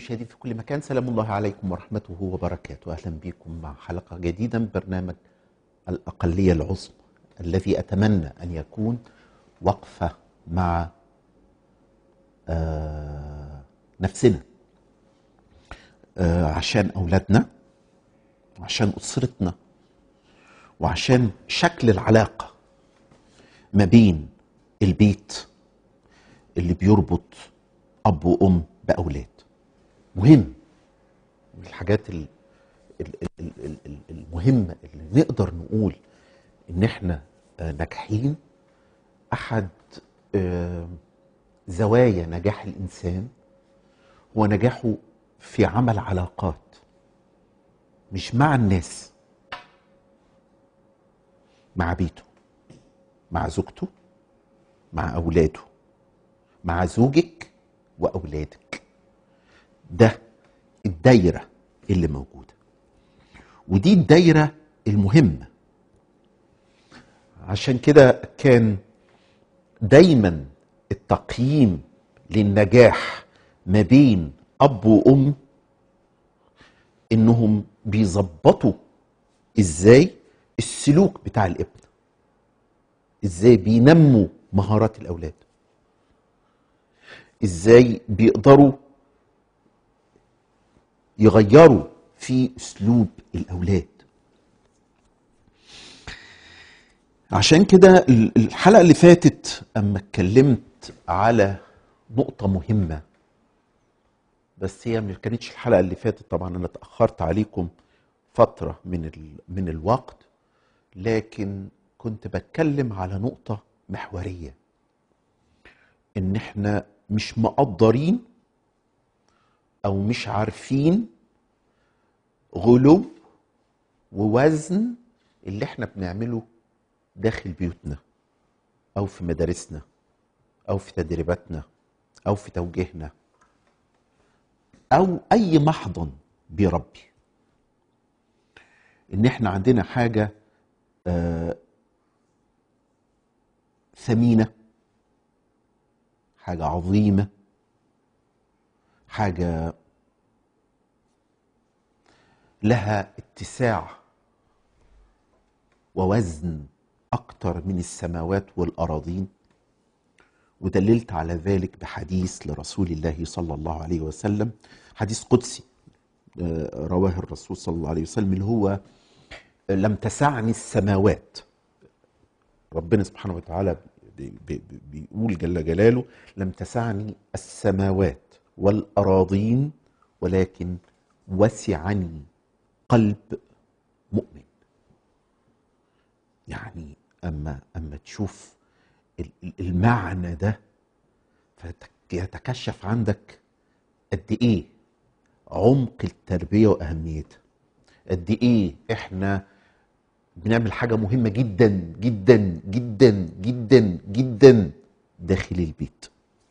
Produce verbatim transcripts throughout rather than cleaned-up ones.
مشاهدي في كل مكان، سلام الله عليكم ورحمته وبركاته. أهلا بكم مع حلقة جديدة من برنامج الأقلية العظمى، الذي أتمنى أن يكون وقفة مع آه نفسنا، آه عشان أولادنا، وعشان أسرتنا، وعشان شكل العلاقة ما بين البيت اللي بيربط أب وأم بأولاد. مهم من الحاجات ال- ال- ال- ال- ال- المهمة اللي نقدر نقول إن إحنا آه، ناجحين. أحد آه، زوايا نجاح الإنسان هو نجاحه في عمل علاقات، مش مع الناس، مع بيته، مع زوجته، مع أولاده، مع زوجك وأولادك. ده الدايرة اللي موجودة، ودي الدايرة المهمة. عشان كده كان دايما التقييم للنجاح ما بين أب وأم إنهم بيظبطوا إزاي السلوك بتاع الابن، إزاي بينموا مهارات الأولاد، إزاي بيقدروا يغيروا في أسلوب الأولاد. عشان كده الحلقة اللي فاتت أما اتكلمت على نقطة مهمة، بس هي ما كانتش الحلقة اللي فاتت، طبعا أنا تأخرت عليكم فترة من ال... من الوقت، لكن كنت بتكلم على نقطة محورية، إن إحنا مش مقدرين أو مش عارفين غلو ووزن اللي إحنا بنعمله داخل بيوتنا أو في مدارسنا أو في تدريباتنا أو في توجيهنا أو أي محضن بيربي. إن إحنا عندنا حاجة آه ثمينة، حاجة عظيمة، حاجة لها اتساع ووزن أكتر من السماوات والأراضين. ودللت على ذلك بحديث لرسول الله صلى الله عليه وسلم، حديث قدسي رواه الرسول صلى الله عليه وسلم، اللي هو لم تسعني السماوات. ربنا سبحانه وتعالى بيقول جل جلاله: لم تسعني السماوات والأراضين ولكن وسعني قلب مؤمن. يعني أما أما تشوف المعنى ده فيتكشف عندك قد إيه عمق التربية وأهميتها، قد إيه إحنا بنعمل حاجة مهمة جدا جدا جدا جدا جدا داخل البيت.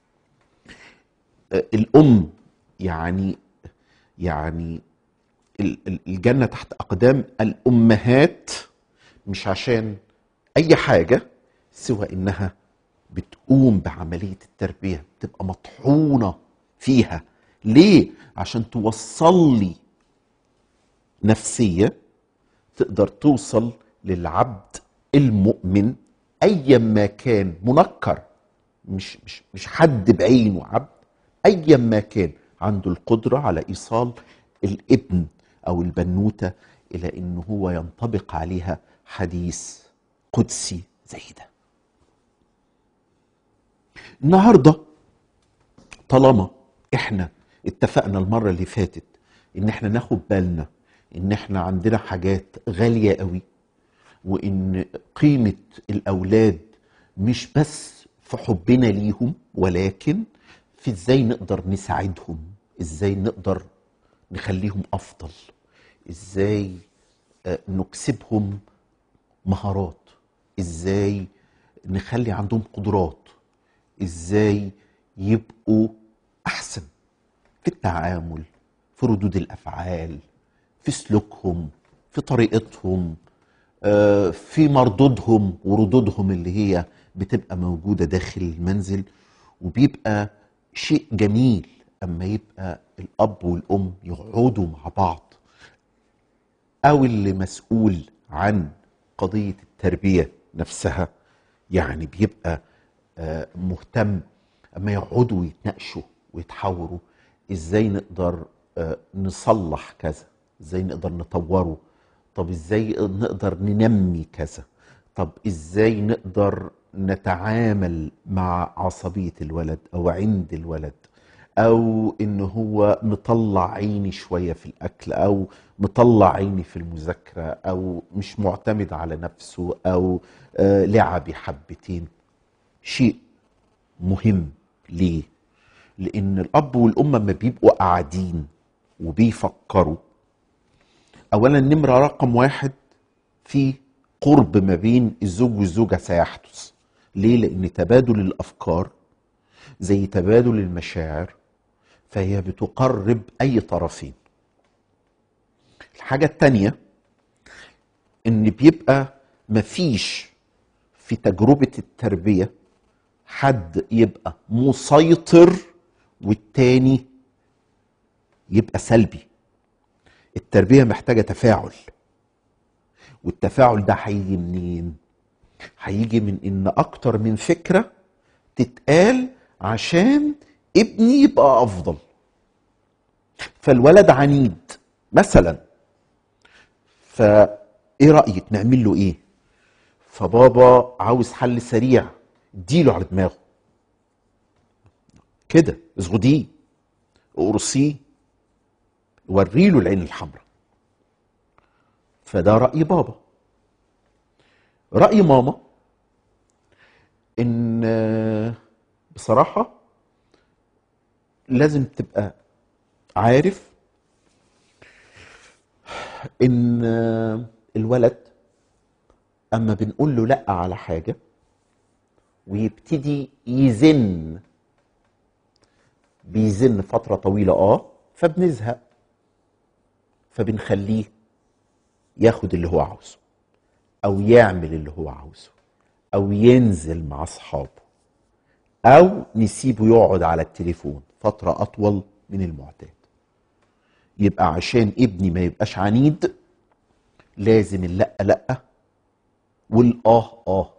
الأم يعني يعني الجنة تحت أقدام الأمهات، مش عشان أي حاجة سوى إنها بتقوم بعملية التربية، بتبقى مطحونة فيها. ليه؟ عشان توصل لي نفسية تقدر توصل للعبد المؤمن أيا ما كان، منكر، مش, مش, مش حد بعينه، عبد أيا ما كان عنده القدرة على إيصال الابن أو البنوتة إلى إنه هو ينطبق عليها حديث قدسي زي ده. النهاردة طالما إحنا اتفقنا المرة اللي فاتت إن إحنا ناخد بالنا إن إحنا عندنا حاجات غالية قوي، وإن قيمة الأولاد مش بس في حبنا ليهم، ولكن في إزاي نقدر نساعدهم، إزاي نقدر نخليهم أفضل، إزاي نكسبهم مهارات، إزاي نخلي عندهم قدرات، إزاي يبقوا أحسن في التعامل، في ردود الأفعال، في سلوكهم، في طريقتهم، في مردودهم وردودهم اللي هي بتبقى موجودة داخل المنزل. وبيبقى شيء جميل أما يبقى الاب والام يقعدوا مع بعض، او اللي مسؤول عن قضية التربية نفسها يعني بيبقى آه، مهتم، اما يقعدوا يتناقشوا ويتحاوروا ازاي نقدر آه، نصلح كذا، ازاي نقدر نطوره، طب ازاي نقدر ننمي كذا، طب ازاي نقدر نتعامل مع عصبية الولد او عند الولد، او ان هو مطلع عيني شوية في الاكل، او مطلع عيني في المذاكرة، او مش معتمد على نفسه، او آه، لعبي حبتين. شيء مهم. ليه؟ لان الاب والام لما بيبقوا قاعدين وبيفكروا، اولا نمرة رقم واحد في قرب ما بين الزوج والزوجة سيحدث. ليه؟ لان تبادل الافكار زي تبادل المشاعر، فهي بتقرب اي طرفين. الحاجة التانية ان بيبقى مفيش في تجربة التربية حد يبقى مسيطر والتاني يبقى سلبي. التربية محتاجة تفاعل، والتفاعل ده هيجي منين؟ هيجي من ان اكتر من فكرة تتقال عشان ابني يبقى افضل. فالولد عنيد مثلا، فايه رأيك نعمل له ايه؟ فبابا عاوز حل سريع، اديله على دماغه كده، اصغديه، اقرصيه، وريله العين الحمراء. فده رأي بابا. رأي ماما ان بصراحة لازم تبقى عارف ان الولد اما بنقول له لا على حاجة ويبتدي يزن، بيزن فترة طويلة اه فبنزهق، فبنخليه ياخد اللي هو عاوزه، او يعمل اللي هو عاوزه، او ينزل مع اصحابه، او نسيبه يقعد على التليفون فترة اطول من المعتاد. يبقى عشان ابني ما يبقاش عنيد لازم اللا لا والاه اه.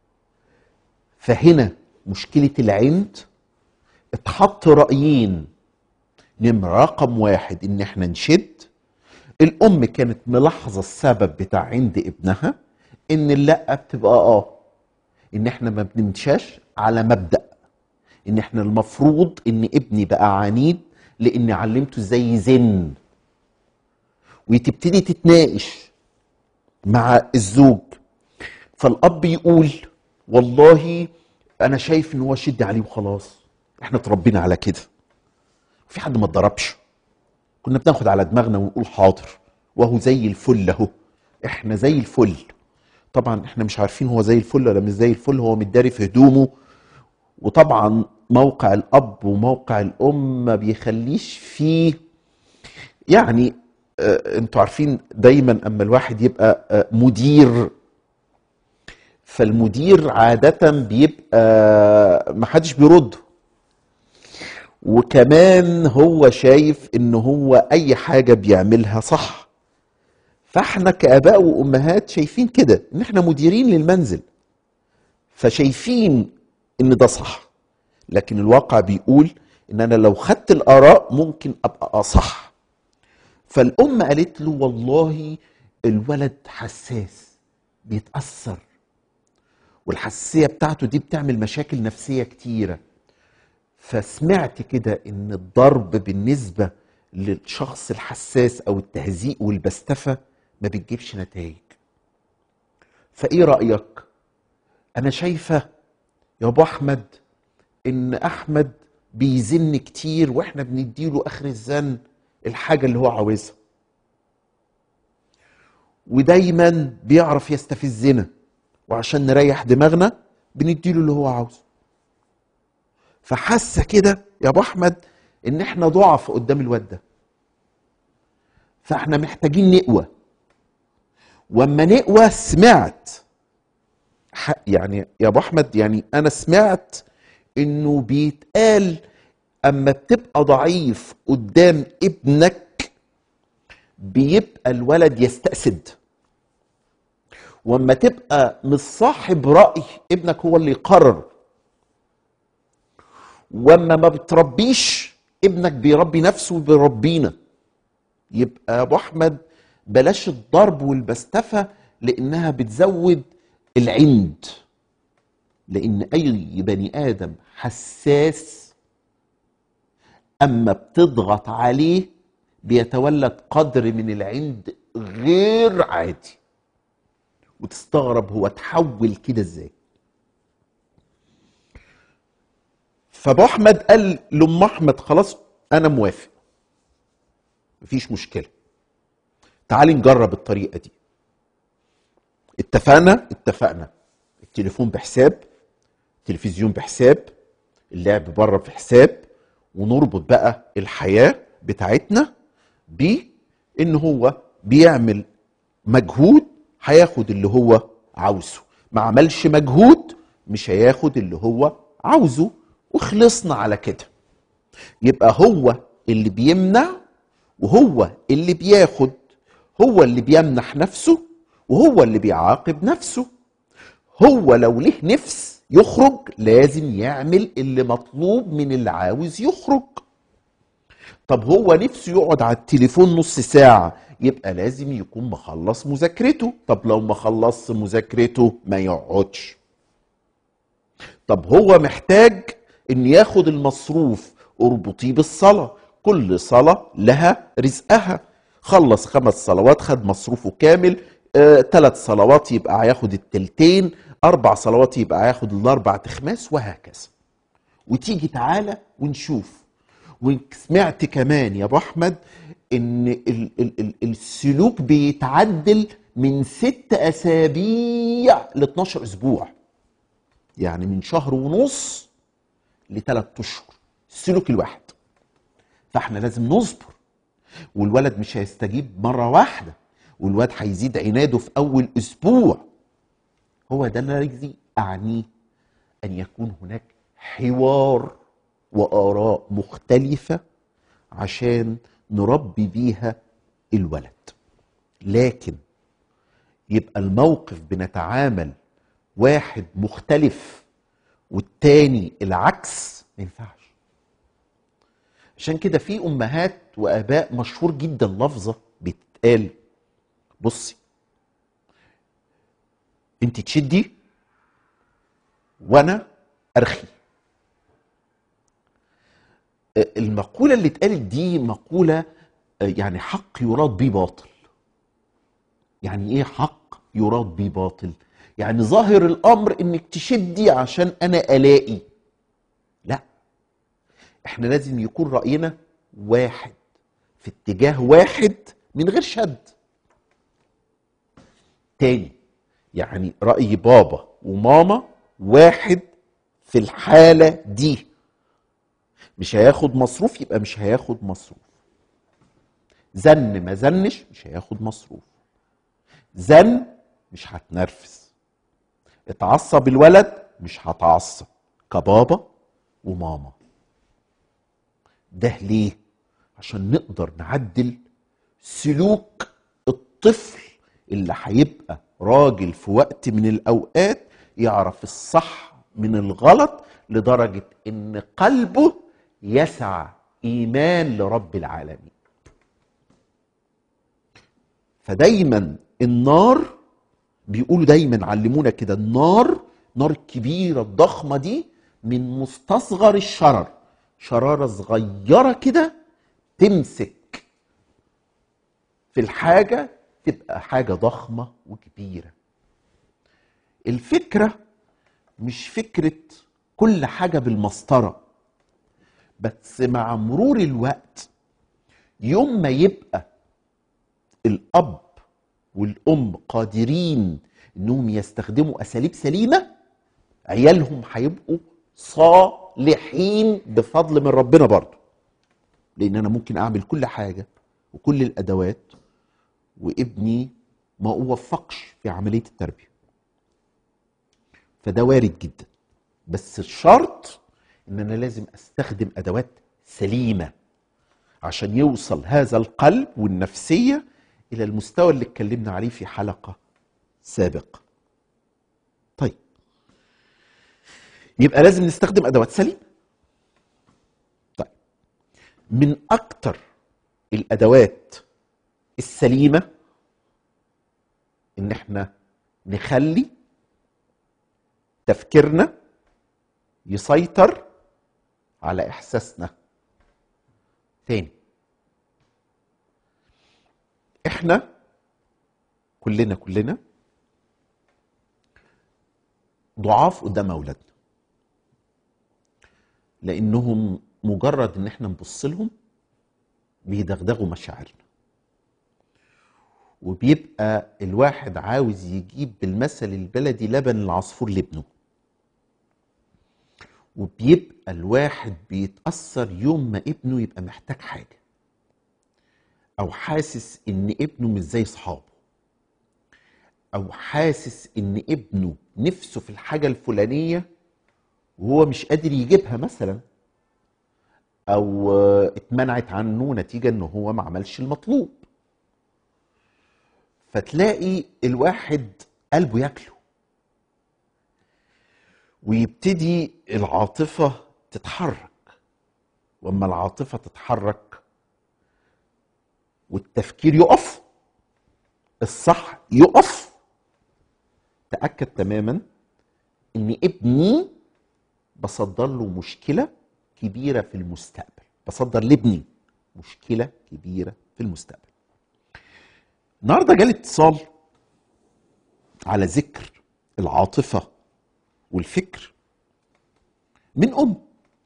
فهنا مشكلة العند، اتحط رأيين. نمرة رقم واحد ان احنا نشد. الام كانت ملاحظة السبب بتاع عند ابنها ان اللا بتبقى اه، ان احنا ما بنمشاش على مبدأ ان احنا المفروض ان ابني بقى عنيد لاني علمته ازاي يزن. وتبتدي تتناقش مع الزوج، فالاب يقول والله انا شايف ان هو شد عليه وخلاص، احنا اتربينا على كده، في حد ما اتضربش، كنا بناخد على دماغنا ونقول حاضر وهو زي الفل اهو، احنا زي الفل. طبعا احنا مش عارفين هو زي الفل ولا مش زي الفل، هو متداري في هدومه. وطبعا موقع الاب وموقع الام ما بيخليش فيه يعني آه انتوا عارفين دايما اما الواحد يبقى آه مدير، فالمدير عادة بيبقى محدش بيرد، وكمان هو شايف ان هو اي حاجة بيعملها صح. فاحنا كآباء وامهات شايفين كده ان احنا مديرين للمنزل، فشايفين ان ده صح. لكن الواقع بيقول ان انا لو خدت الاراء ممكن ابقى اصح. فالام قالت له والله الولد حساس بيتأثر، والحساسية بتاعته دي بتعمل مشاكل نفسية كتيرة. فسمعت كده ان الضرب بالنسبة للشخص الحساس او التهزيء والبستفة ما بتجيبش نتائج. فايه رأيك؟ انا شايفة يا ابو احمد ان احمد بيزن كتير واحنا بنديله اخر الزن الحاجة اللي هو عاوزها، ودايما بيعرف يستفزنا، وعشان نريح دماغنا بنديله اللي هو عاوزه. فحاسه كده يا ابو احمد ان احنا ضعف قدام الواد ده، فاحنا محتاجين نقوى. واما نقوى سمعت يعني يا ابو احمد، يعني انا سمعت انه بيتقال اما بتبقى ضعيف قدام ابنك بيبقى الولد يستأسد، واما تبقى مش صاحب رأي ابنك هو اللي يقرر، واما ما بتربيش ابنك بيربي نفسه وبيربينا. يبقى يا ابو احمد بلاش الضرب والبستفه، لانها بتزود العند، لان اي بني ادم حساس اما بتضغط عليه بيتولد قدر من العند غير عادي، وتستغرب هو اتحول كده ازاي. فابو احمد قال لام احمد خلاص انا موافق، مفيش مشكله، تعالي نجرب الطريقه دي. اتفقنا اتفقنا التليفون بحساب، التلفزيون بحساب، اللعب بره في حساب، ونربط بقى الحياه بتاعتنا بان هو بيعمل مجهود هياخد اللي هو عاوزه، ما عملش مجهود مش هياخد اللي هو عاوزه، وخلصنا على كده. يبقى هو اللي بيمنع وهو اللي بياخد، هو اللي بيمنح نفسه وهو اللي بيعاقب نفسه. هو لو له نفس يخرج لازم يعمل اللي مطلوب من اللي عاوز يخرج. طب هو نفسه يقعد على التليفون نص ساعة، يبقى لازم يكون مخلص مذاكرته. طب لو ما خلصش مذاكرته ما يقعدش. طب هو محتاج ان ياخد المصروف، اربطيه بالصلاة، كل صلاة لها رزقها. خلص خمس صلوات خد مصروفه كامل، آه، ثلاث صلوات يبقى هياخد التلتين، اربع صلوات يبقى هياخد الاربع تخماس، وهكذا. وتيجي تعالى ونشوف. وسمعت كمان يا ابو احمد ان ال ال ال السلوك بيتعدل من ست اسابيع ل اتناشر اسبوع، يعني من شهر ونص لثلاث اشهر السلوك الواحد. فاحنا لازم نصبر، والولد مش هيستجيب مره واحده، والولد هيزيد عناده في اول اسبوع. هو ده الذي اعنيه، ان يكون هناك حوار واراء مختلفه عشان نربي بيها الولد. لكن يبقى الموقف بنتعامل واحد مختلف والتاني العكس، ما ينفعش. عشان كده في امهات واباء مشهور جدا لفظه بتتقال، بصي انت تشدي وانا ارخي. المقوله اللي اتقالت دي مقوله يعني حق يراد بيه باطل. يعني ايه حق يراد بيه باطل؟ يعني ظاهر الامر انك تشدي عشان انا الاقي. لا، احنا لازم يكون راينا واحد في اتجاه واحد من غير شد. تاني، يعني راي بابا وماما واحد في الحاله دي. مش هياخد مصروف يبقى مش هياخد مصروف، زن ما زنش مش هياخد مصروف، زن مش هتنرفز، اتعصب الولد مش هتعصب، كبابا وماما. ده ليه؟ عشان نقدر نعدل سلوك الطفل اللي هيبقى راجل في وقت من الاوقات يعرف الصح من الغلط، لدرجة ان قلبه يسع ايمان لرب العالمين. فدايما النار، بيقولوا دايما علمونا كده، النار نار الكبيرة الضخمة دي من مستصغر الشرر، شرارة صغيرة كده تمسك في الحاجة تبقى حاجة ضخمة وكبيرة. الفكرة مش فكرة كل حاجة بالمسطرة، بس مع مرور الوقت يوم ما يبقى الأب والأم قادرين إنهم يستخدموا أساليب سليمة، عيالهم هيبقوا صالحين بفضل من ربنا برضو. لأن أنا ممكن أعمل كل حاجة وكل الأدوات وابني ما أوفقش في عملية التربية، فده وارد جدا. بس الشرط إن أنا لازم أستخدم أدوات سليمة عشان يوصل هذا القلب والنفسية إلى المستوى اللي اتكلمنا عليه في حلقة سابقة. طيب، يبقى لازم نستخدم أدوات سليمة. طيب، من أكتر الأدوات السليمة إن احنا نخلي تفكيرنا يسيطر على إحساسنا. تاني، احنا كلنا كلنا ضعاف قدام أولادنا، لأنهم مجرد إن احنا نبص لهم بيدغدغوا مشاعرنا، وبيبقى الواحد عاوز يجيب بالمثل البلدي لبن العصفور لابنه، وبيبقى الواحد بيتأثر يوم ما ابنه يبقى محتاج حاجة، أو حاسس إن ابنه مش زي صحابه، أو حاسس إن ابنه نفسه في الحاجة الفلانية وهو مش قادر يجيبها مثلا، أو اتمنعت عنه نتيجة إنه هو ما عملش المطلوب. فتلاقي الواحد قلبه ياكله، ويبتدي العاطفة تتحرك. واما العاطفة تتحرك والتفكير يقف، الصح يقف، تأكد تماما ان ابني بصدر له مشكلة كبيرة في المستقبل، بصدر لابني مشكلة كبيرة في المستقبل. النهارده جالي اتصال على ذكر العاطفة والفكر من أم.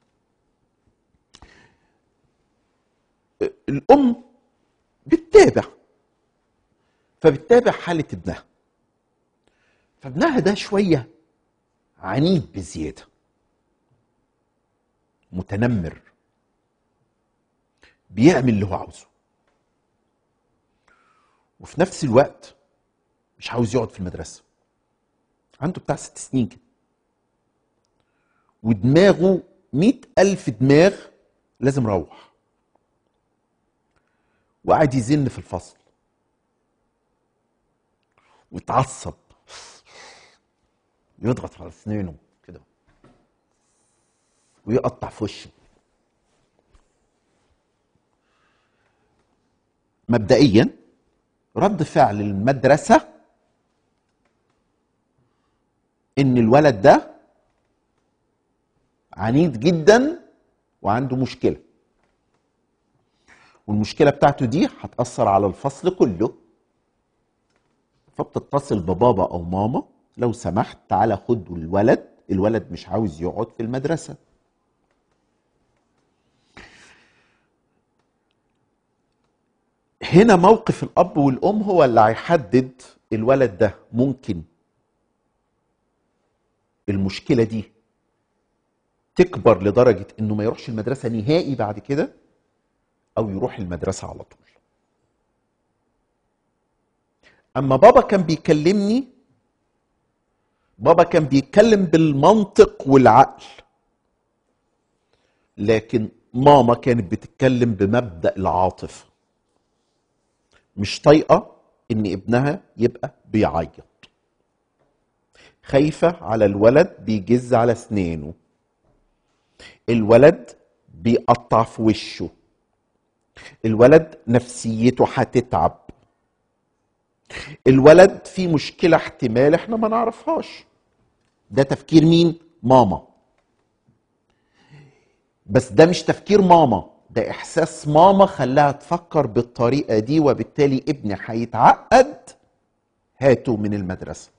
الأم بتتابع، فبتتابع حالة ابنها، فابنها ده شوية عنيد بزيادة، متنمر، بيعمل اللي هو عاوزه، وفي نفس الوقت مش عاوز يقعد في المدرسة. عنده بتاع ست سنين كده، ودماغه مئة ألف دماغ لازم روح، وقاعد يزن في الفصل ويتعصب، يضغط على اسنانه كده ويقطع في وشه. مبدئيا رد فعل المدرسة ان الولد ده عنيد جدا وعنده مشكلة، والمشكلة بتاعته دي هتأثر على الفصل كله. فبتتصل ببابا او ماما، لو سمحت تعالى خد الولد، الولد مش عاوز يقعد في المدرسة. هنا موقف الأب والأم هو اللي هيحدد الولد ده ممكن المشكلة دي تكبر لدرجة انه ما يروحش المدرسة نهائي بعد كده، او يروح المدرسة على طول. اما بابا كان بيكلمني، بابا كان بيتكلم بالمنطق والعقل، لكن ماما كانت بتتكلم بمبدأ العاطفة. مش طايقة ان ابنها يبقى بيعيط، خايفة على الولد بيجز على اسنانه، الولد بيقطع في وشه، الولد نفسيته هتتعب، الولد في مشكلة احتمال احنا ما نعرفهاش. ده تفكير مين؟ ماما. بس ده مش تفكير ماما، ده احساس ماما خلاها تفكر بالطريقة دي، وبالتالي ابني هيتعقد، هاته من المدرسة.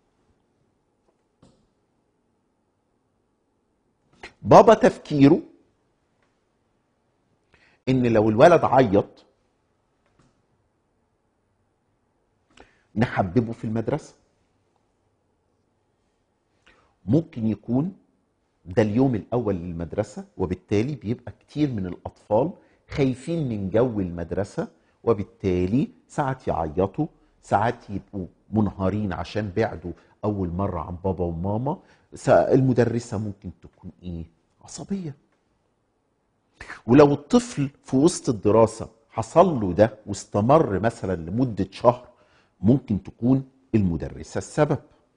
بابا تفكيره ان لو الولد عيط نحببه في المدرسة. ممكن يكون ده اليوم الأول للمدرسة، وبالتالي بيبقى كتير من الأطفال خايفين من جو المدرسة، وبالتالي ساعات يعيطوا، ساعات يبقوا منهارين عشان بعدوا أول مرة عن بابا وماما. المدرسة ممكن تكون إيه؟ عصبية. ولو الطفل في وسط الدراسة حصل له ده واستمر مثلا لمدة شهر، ممكن تكون المدرسة السبب.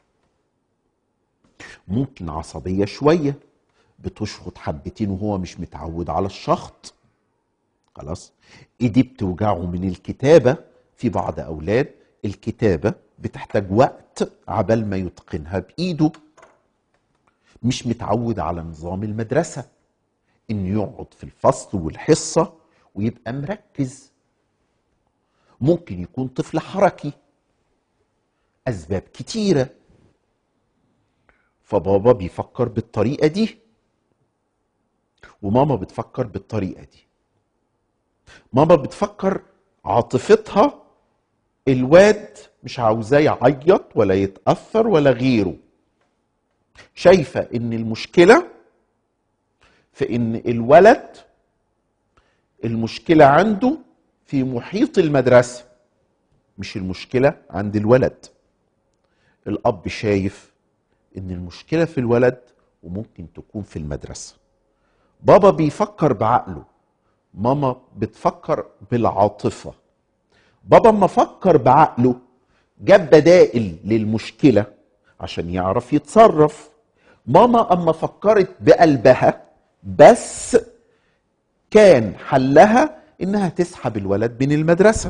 ممكن عصبية شوية، بتشخط حبتين وهو مش متعود على الشخط، خلاص. ايديه بتوجعه من الكتابة، في بعض أولاد الكتابة بتحتاج وقت عبال ما يتقنها بإيده، مش متعود على نظام المدرسة إنه يقعد في الفصل والحصة ويبقى مركز. ممكن يكون طفل حركي، أسباب كتيرة. فبابا بيفكر بالطريقة دي وماما بتفكر بالطريقة دي. ماما بتفكر عاطفتها، الواد مش عاوزاه يعيط ولا يتأثر ولا غيره، شايفة ان المشكلة في ان الولد المشكلة عنده في محيط المدرسة، مش المشكلة عند الولد. الأب شايف ان المشكلة في الولد وممكن تكون في المدرسة. بابا بيفكر بعقله، ماما بتفكر بالعاطفة. بابا اما فكر بعقله جاب بدائل للمشكلة عشان يعرف يتصرف. ماما اما فكرت بقلبها بس كان حلها انها تسحب الولد من المدرسة.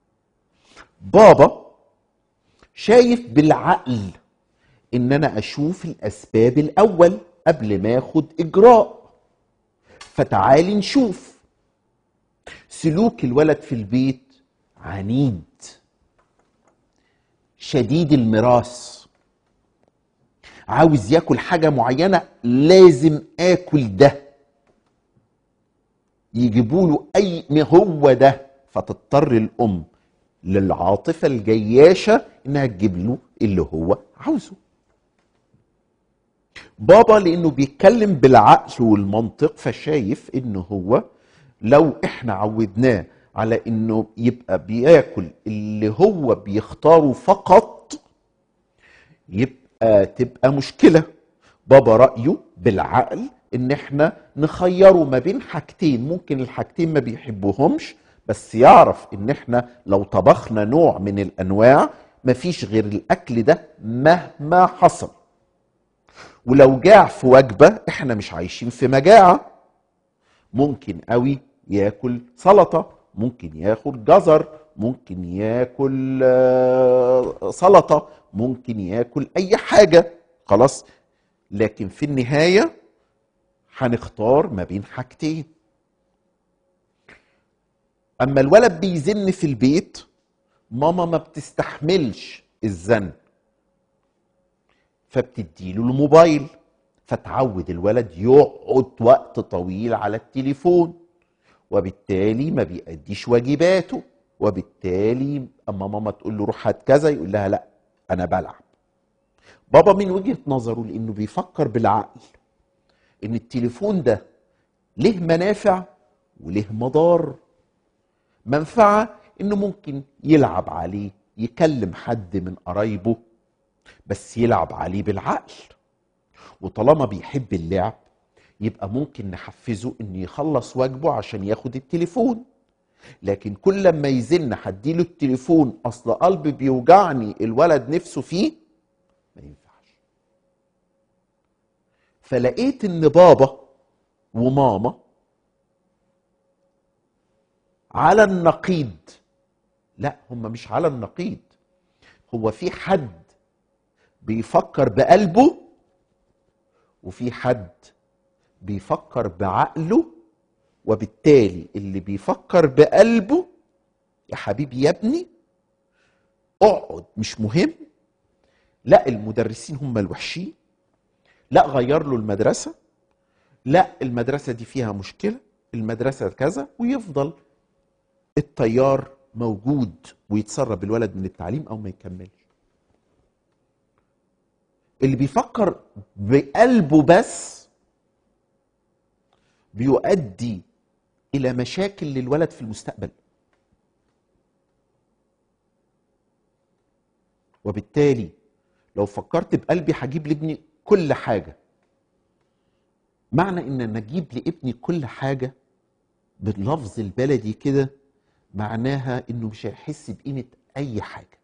بابا شايف بالعقل ان انا اشوف الاسباب الاول قبل ما اخد اجراء. فتعالي نشوف سلوك الولد في البيت عنيد، شديد المراس، عاوز ياكل حاجة معينة، لازم اكل ده، يجيبوله اي ما هو ده. فتضطر الام للعاطفة الجياشة انها تجيب له اللي هو عاوزه. بابا لانه بيتكلم بالعقل والمنطق، فشايف انه هو لو احنا عودناه على انه يبقى بياكل اللي هو بيختاره فقط، يبقى تبقى مشكلة. بابا رأيه بالعقل ان احنا نخيره ما بين حاجتين، ممكن الحاجتين ما بيحبوهمش، بس يعرف ان احنا لو طبخنا نوع من الانواع مفيش غير الاكل ده مهما حصل. ولو جاع في وجبة، احنا مش عايشين في مجاعة، ممكن قوي ياكل سلطة، ممكن ياكل جزر، ممكن ياكل سلطة، ممكن ياكل اي حاجة، خلاص. لكن في النهاية هنختار ما بين حاجتين. اما الولد بيزن في البيت، ماما ما بتستحملش الزن فبتديله الموبايل، فتعود الولد يقعد وقت طويل على التليفون، وبالتالي ما بيأديش واجباته. وبالتالي اما ماما تقول له روح هات كذا يقول لها لا انا بلعب. بابا من وجهة نظره لانه بيفكر بالعقل ان التليفون ده له منافع وله مضار. منفعة انه ممكن يلعب عليه، يكلم حد من قرايبه، بس يلعب عليه بالعقل. وطالما بيحب اللعب يبقى ممكن نحفزه انه يخلص واجبه عشان ياخد التليفون. لكن كل لما يزن هديله التليفون اصل قلبي بيوجعني الولد نفسه فيه، ما ينفعش. فلقيت ان بابا وماما على النقيض. لا، هم مش على النقيض، هو في حد بيفكر بقلبه وفي حد بيفكر بعقله. وبالتالي اللي بيفكر بقلبه يا حبيبي يا ابني اقعد مش مهم، لا المدرسين هم الوحشين، لا غير له المدرسة، لا المدرسة دي فيها مشكلة، المدرسة كذا، ويفضل التيار موجود ويتسرب الولد من التعليم او ما يكملش. اللي بيفكر بقلبه بس بيؤدي الى مشاكل للولد في المستقبل. وبالتالي لو فكرت بقلبي هجيب لابني كل حاجة. معنى ان انا اجيب لابني كل حاجة باللفظ البلدي كده معناها انه مش هيحس بقيمة اي حاجة،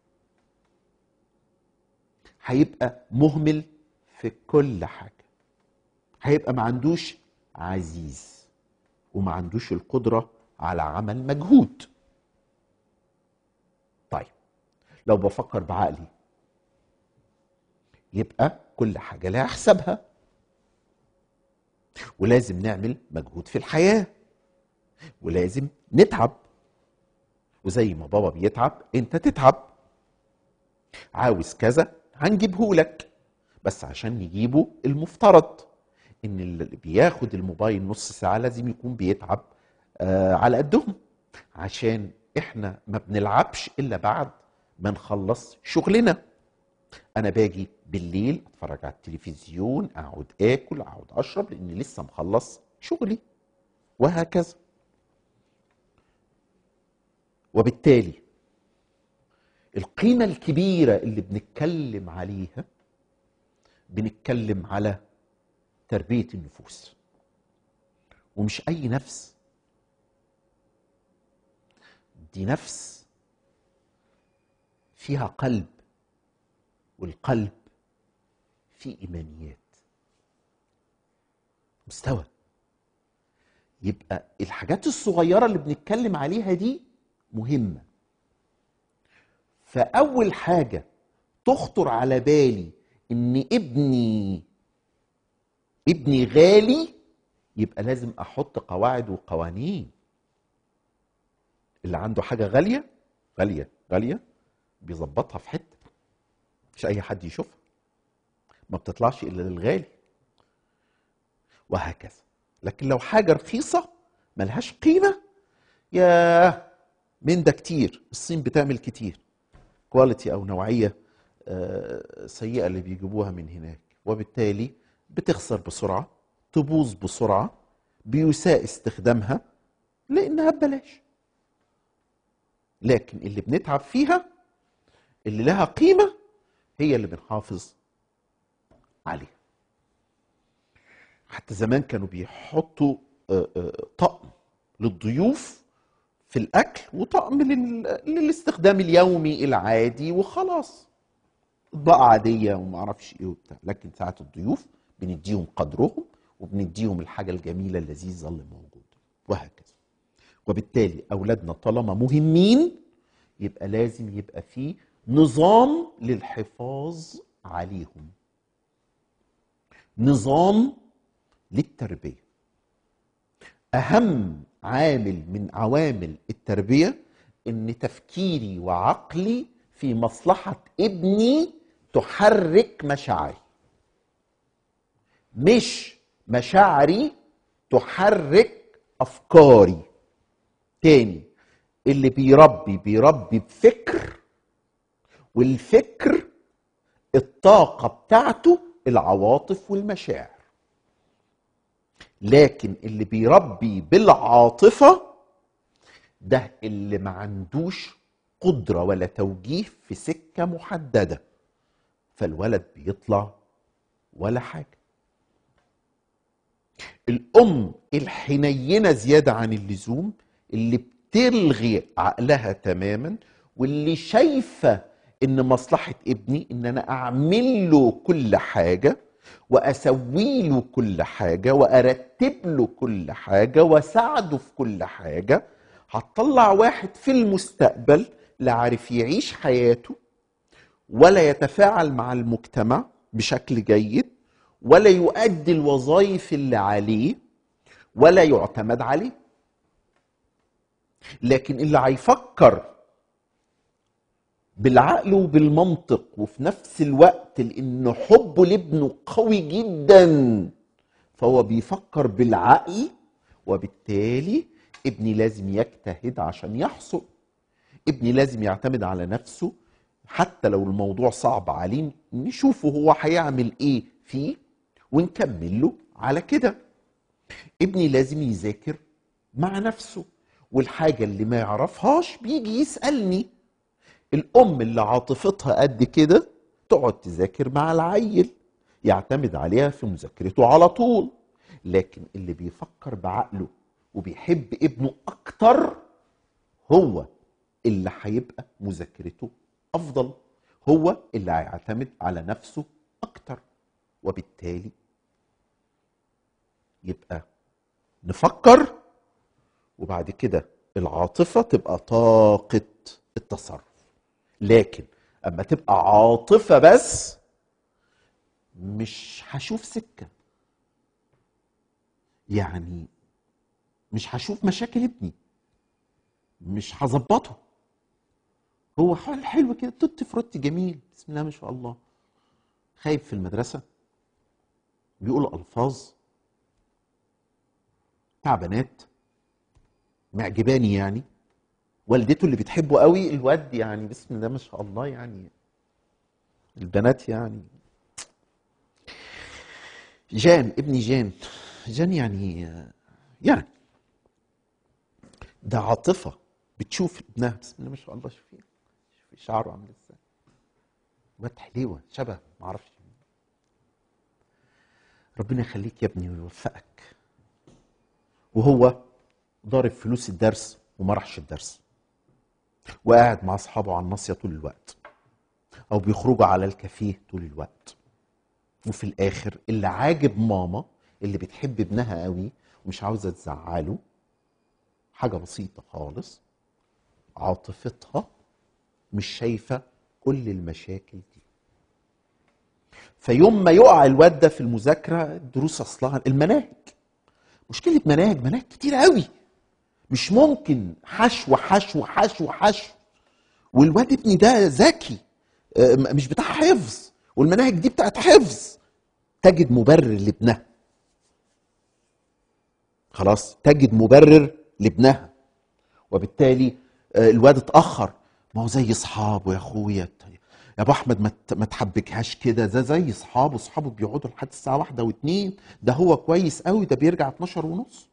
هيبقى مهمل في كل حاجة، هيبقى ما عندوش عزيز وما عندوش القدرة على عمل مجهود. طيب لو بفكر بعقلي يبقى كل حاجة لها حسابها، ولازم نعمل مجهود في الحياة، ولازم نتعب، وزي ما بابا بيتعب انت تتعب. عاوز كذا هنجيبه لك، بس عشان نجيبه المفترض ان اللي بياخد الموبايل نص ساعة لازم يكون بيتعب آه على قدهم، عشان احنا ما بنلعبش الا بعد ما نخلص شغلنا. انا باجي بالليل اتفرج على التلفزيون، اقعد اكل، اقعد اشرب، لاني لسه مخلص شغلي، وهكذا. وبالتالي القيمة الكبيرة اللي بنتكلم عليها، بنتكلم على تربية النفوس، ومش أي نفس، دي نفس فيها قلب، والقلب فيه إيمانيات مستوى. يبقى الحاجات الصغيرة اللي بنتكلم عليها دي مهمة. فأول حاجة تخطر على بالي إن ابني ابني غالي، يبقى لازم أحط قواعد وقوانين. اللي عنده حاجة غالية غالية غالية بيظبطها في حتة مش أي حد يشوفها، ما بتطلعش إلا للغالي، وهكذا. لكن لو حاجة رخيصة ملهاش قيمة، يا من ده كتير، الصين بتعمل كتير كواليتي أو نوعية سيئة اللي بيجيبوها من هناك، وبالتالي بتخسر بسرعة، تبوظ بسرعة، بيساء استخدامها لأنها ببلاش. لكن اللي بنتعب فيها، اللي لها قيمة، هي اللي بنحافظ عليها. حتى زمان كانوا بيحطوا طقم للضيوف في الأكل، وطقم للاستخدام اليومي العادي، وخلاص اطباق عادية وما اعرفش ايه وبتاع. لكن ساعة الضيوف بنديهم قدرهم، وبنديهم الحاجة الجميلة اللذيذة اللي موجودة، وهكذا. وبالتالي أولادنا طالما مهمين، يبقى لازم يبقى فيه نظام للحفاظ عليهم، نظام للتربية. أهم عامل من عوامل التربية إن تفكيري وعقلي في مصلحة ابني تحرك مشاعري، مش مشاعري تحرك أفكاري. تاني، اللي بيربي بيربي بفكر، والفكر الطاقة بتاعته العواطف والمشاعر. لكن اللي بيربي بالعاطفة ده اللي ما عندوش قدرة ولا توجيه في سكة محددة، فالولد بيطلع ولا حاجة. الأم الحنينة زيادة عن اللزوم، اللي بتلغي عقلها تماما، واللي شايفة إن مصلحة ابني إن أنا أعمل له كل حاجة، وأسوي له كل حاجة، وأرتب له كل حاجة، وأساعده في كل حاجة، هتطلع واحد في المستقبل لا عارف يعيش حياته، ولا يتفاعل مع المجتمع بشكل جيد، ولا يؤدي الوظائف اللي عليه، ولا يعتمد عليه. لكن اللي هيفكر بالعقل وبالمنطق، وفي نفس الوقت لأنه حبه لابنه قوي جدا، فهو بيفكر بالعقل، وبالتالي ابني لازم يجتهد عشان يحصل، ابني لازم يعتمد على نفسه، حتى لو الموضوع صعب عليه نشوفه هو هيعمل ايه فيه ونكمل له على كده. ابني لازم يذاكر مع نفسه، والحاجة اللي ما يعرفهاش بيجي يسألني. الأم اللي عاطفتها قد كده تقعد تذاكر مع العيل، يعتمد عليها في مذاكرته على طول. لكن اللي بيفكر بعقله وبيحب ابنه اكتر هو اللي هيبقى مذاكرته افضل، هو اللي هيعتمد على نفسه اكتر. وبالتالي يبقى نفكر، وبعد كده العاطفة تبقى طاقة التصرف. لكن اما تبقى عاطفة بس مش هشوف سكة، يعني مش هشوف مشاكل ابني، مش هظبطه. هو حال حلو كده، توت فروت جميل، بسم الله ما شاء الله، خايب في المدرسة، بيقول ألفاظ تعبانات، معجباني يعني، والدته اللي بتحبه قوي، الواد يعني بسم الله ما شاء الله، يعني البنات يعني. جان، ابني جان، جان يعني يعني ده عاطفة بتشوف ابنها، بسم الله ما شاء الله، شوفي شوفي شعره عامل ازاي، واد حليوة شبه معرفش. ربنا يخليك يا ابني ويوفقك. وهو ضارب فلوس الدرس وما راحش الدرس، وقاعد مع اصحابه على الناصيه طول الوقت، او بيخرجوا على الكافيه طول الوقت. وفي الاخر اللي عاجب ماما اللي بتحب ابنها قوي ومش عاوزه تزعله، حاجه بسيطه خالص، عاطفتها مش شايفه كل المشاكل دي. فيوم ما يقع الواد ده في المذاكره، الدروس اصلها المناهج، مشكله مناهج مناهج كتير قوي، مش ممكن حشو حشو حشو حشو. والواد ابني ده ذكي، مش بتاع حفظ، والمناهج دي بتاعت حفظ. تجد مبرر لابنها، خلاص تجد مبرر لابنها. وبالتالي الواد اتاخر، ما هو زي اصحابه يا اخويا، يا ابو احمد ما تحبكهاش كده، ده زي اصحابه، اصحابه بيقعدوا لحد الساعه واحدة واتنين، ده هو كويس قوي، ده بيرجع اتناشر ونص.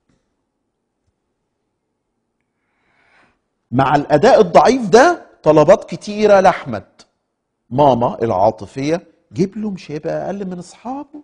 مع الاداء الضعيف ده طلبات كتيره لاحمد، ماما العاطفيه جيب له مش هيبقى اقل من اصحابه.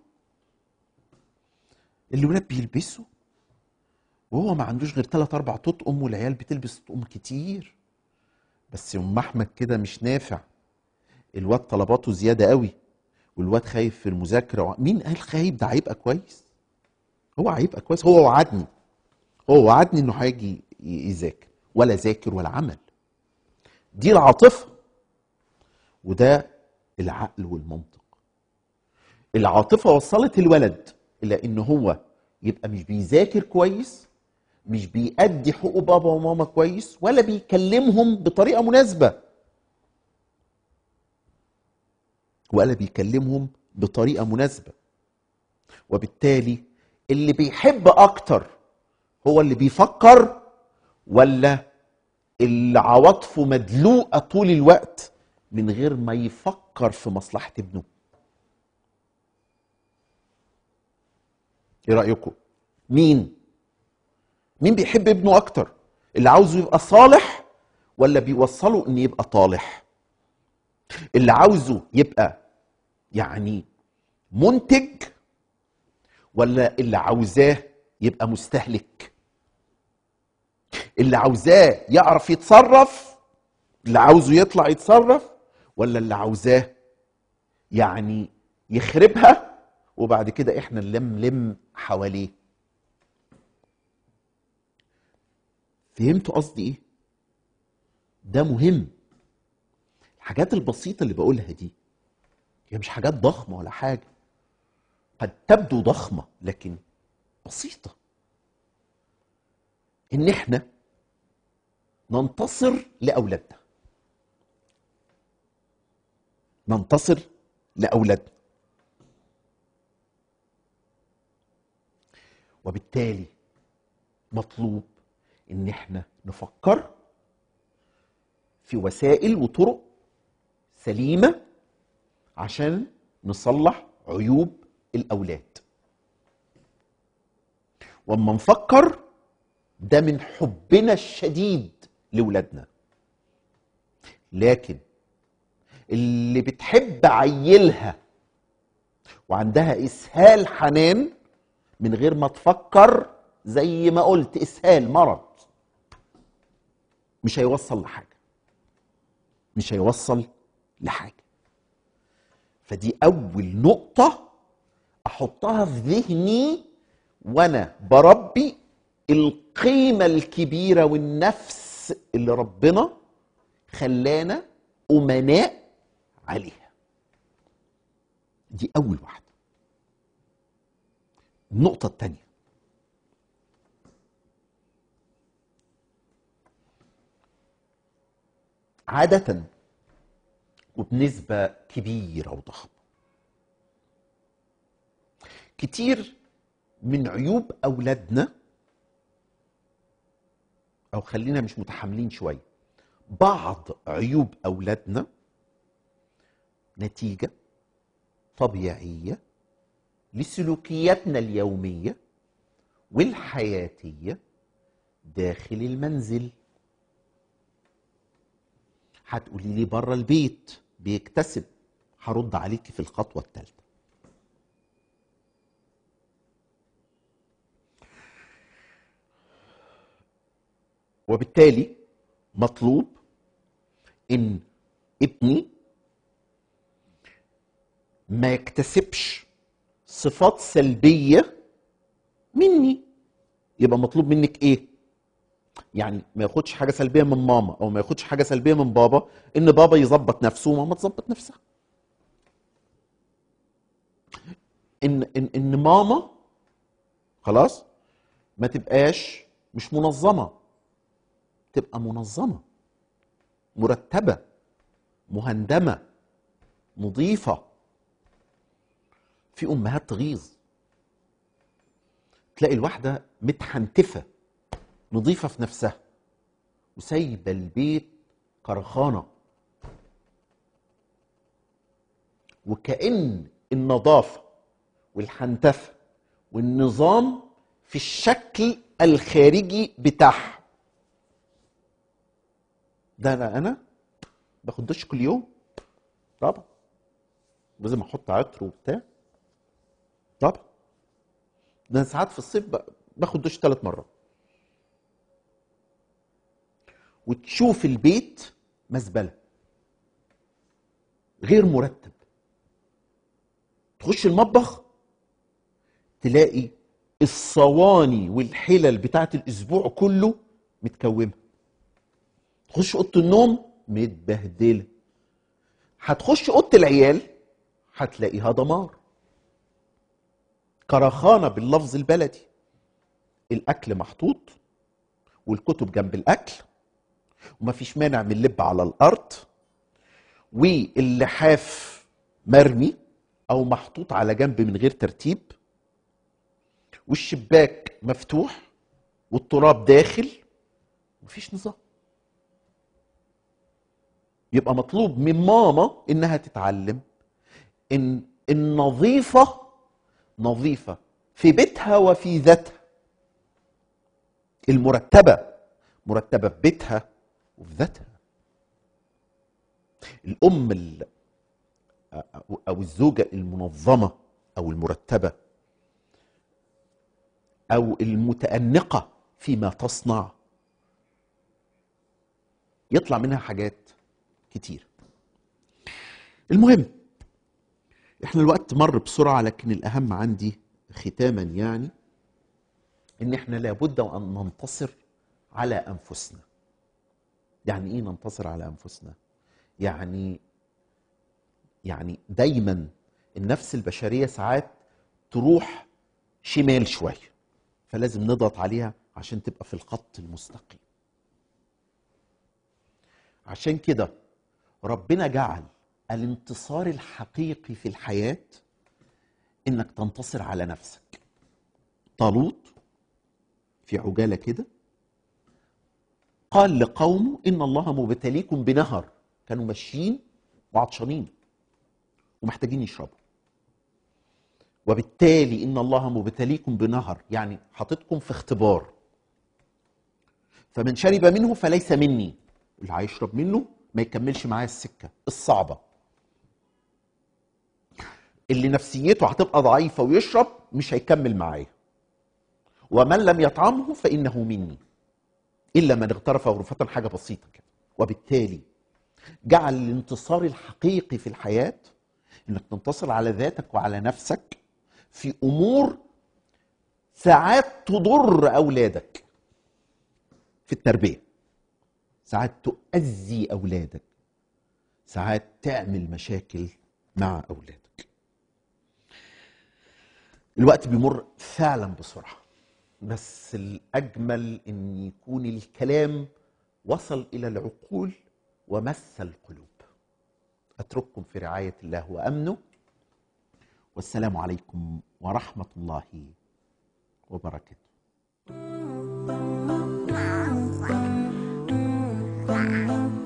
الولاد بيلبسوا وهو ما عندوش غير ثلاث اربع تطقم، والعيال بتلبس تطقم كتير. بس ام احمد كده مش نافع، الواد طلباته زياده قوي، والواد خايف في المذاكره. مين قال خايب؟ ده هيبقى كويس، هو هيبقى كويس، هو وعدني، هو وعدني انه هيجي يذاكر، ولا ذاكر ولا عمل. دي العاطفه، وده العقل والمنطق. العاطفه وصلت الولد الى ان هو يبقى مش بيذاكر كويس، مش بيأدي حقوق بابا وماما كويس، ولا بيكلمهم بطريقه مناسبه، ولا بيكلمهم بطريقه مناسبه. وبالتالي اللي بيحب اكتر هو اللي بيفكر، ولا اللي عواطفه مدلوقه طول الوقت من غير ما يفكر في مصلحه ابنه؟ ايه رايكم؟ مين مين بيحب ابنه اكتر؟ اللي عاوزه يبقى صالح، ولا بيوصله ان يبقى طالح؟ اللي عاوزه يبقى يعني منتج، ولا اللي عاوزاه يبقى مستهلك؟ اللي عاوزاه يعرف يتصرف، اللي عاوزه يطلع يتصرف، ولا اللي عاوزاه يعني يخربها وبعد كده احنا نلم لم حواليه؟ فهمتوا قصدي ايه؟ ده مهم. الحاجات البسيطة اللي بقولها دي هي مش حاجات ضخمة ولا حاجة، قد تبدو ضخمة لكن بسيطة. ان احنا ننتصر لأولادنا، ننتصر لأولادنا. وبالتالي مطلوب ان احنا نفكر في وسائل وطرق سليمة عشان نصلح عيوب الأولاد. وأما نفكر ده من حبنا الشديد لولادنا، لكن اللي بتحب عيلها وعندها إسهال حنان من غير ما تفكر زي ما قلت اسهال، مرض، مش هيوصل لحاجه، مش هيوصل لحاجه. فدي اول نقطه احطها في ذهني وانا بربي القيمه الكبيره والنفس اللي ربنا خلانا امناء عليها. دي اول واحده. النقطه الثانيه، عاده وبنسبه كبيره وضخمه كتير من عيوب اولادنا، او خلينا مش متحاملين شويه، بعض عيوب اولادنا نتيجه طبيعيه لسلوكياتنا اليوميه والحياتيه داخل المنزل. هتقولي لي بره البيت بيكتسب، هرد عليكي في الخطوه الثالثه. وبالتالي مطلوب ان ابني ما يكتسبش صفات سلبيه مني. يبقى مطلوب منك ايه؟ يعني ما ياخدش حاجه سلبيه من ماما، او ما ياخدش حاجه سلبيه من بابا، ان بابا يظبط نفسه وماما تظبط نفسها. ان ان ان ماما خلاص ما تبقاش مش منظمه، تبقى منظمه، مرتبه، مهندمه، نظيفه. في امهات تغيظ، تلاقي الواحده متحنتفه نظيفه في نفسها وسايبه البيت كرخانه، وكأن النظافه والحنتفه والنظام في الشكل الخارجي بتاعها. ده انا انا باخد دش كل يوم، طبعا لازم احط عطر وبتاع، طبعا ده انا ساعات في الصيف باخد دش ثلاث مرات. وتشوف البيت مزبله غير مرتب، تخش المطبخ تلاقي الصواني والحلل بتاعت الاسبوع كله متكومه، تخش اوضه النوم متبهدله، هتخش اوضه العيال هتلاقيها دمار، كرخانه باللفظ البلدي. الاكل محطوط والكتب جنب الاكل، ومفيش مانع من اللب على الارض، واللحاف مرمي او محطوط على جنب من غير ترتيب، والشباك مفتوح والتراب داخل، مفيش نظام. يبقى مطلوب من ماما انها تتعلم ان النظيفه نظيفه في بيتها وفي ذاتها، المرتبه مرتبه في بيتها وفي ذاتها. الام ال- او الزوجه المنظمه او المرتبه او المتأنقه فيما تصنع يطلع منها حاجات كتير. المهم، احنا الوقت مر بسرعه، لكن الاهم عندي ختاما يعني ان احنا لابد ان ننتصر على انفسنا. يعني ايه ننتصر على انفسنا؟ يعني يعني دايما النفس البشريه ساعات تروح شمال شويه، فلازم نضغط عليها عشان تبقى في الخط المستقيم. عشان كده ربنا جعل الانتصار الحقيقي في الحياه انك تنتصر على نفسك. طالوت في عجاله كده قال لقومه ان الله مبتليكم بنهر، كانوا ماشيين وعطشانين ومحتاجين يشربوا، وبالتالي ان الله مبتليكم بنهر يعني حاططكم في اختبار، فمن شرب منه فليس مني، اللي هيشرب منه ما يكملش معايا السكه الصعبه. اللي نفسيته هتبقى ضعيفه ويشرب مش هيكمل معايا، ومن لم يطعمه فإنه مني إلا من اغترف غرفة، حاجة بسيطة كده. وبالتالي جعل الانتصار الحقيقي في الحياة انك تنتصر على ذاتك وعلى نفسك في امور ساعات تضر اولادك في التربية، ساعات تؤذي اولادك، ساعات تعمل مشاكل مع اولادك. الوقت بيمر فعلا بسرعة، بس الاجمل ان يكون الكلام وصل الى العقول ومس القلوب. اترككم في رعاية الله وامنه، والسلام عليكم ورحمة الله وبركاته.